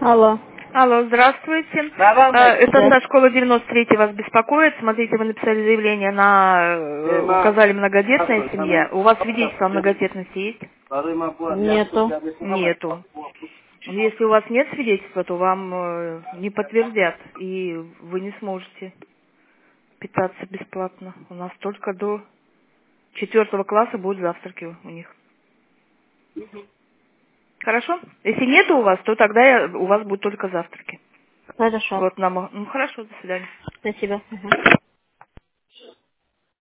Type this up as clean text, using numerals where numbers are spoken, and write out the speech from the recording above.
Алло. Алло, здравствуйте. Это со школы 93 вас беспокоит. Смотрите, вы написали заявление указали многодетная семья. У вас свидетельство о многодетности есть? Нету. Нету. Если у вас нет свидетельства, то вам не подтвердят, и вы не сможете питаться бесплатно. У нас только до 4 класса будут завтраки у них. Хорошо? Если нет у вас, то тогда у вас будут только завтраки. Хорошо. Вот нам. Ну хорошо, до свидания. Спасибо.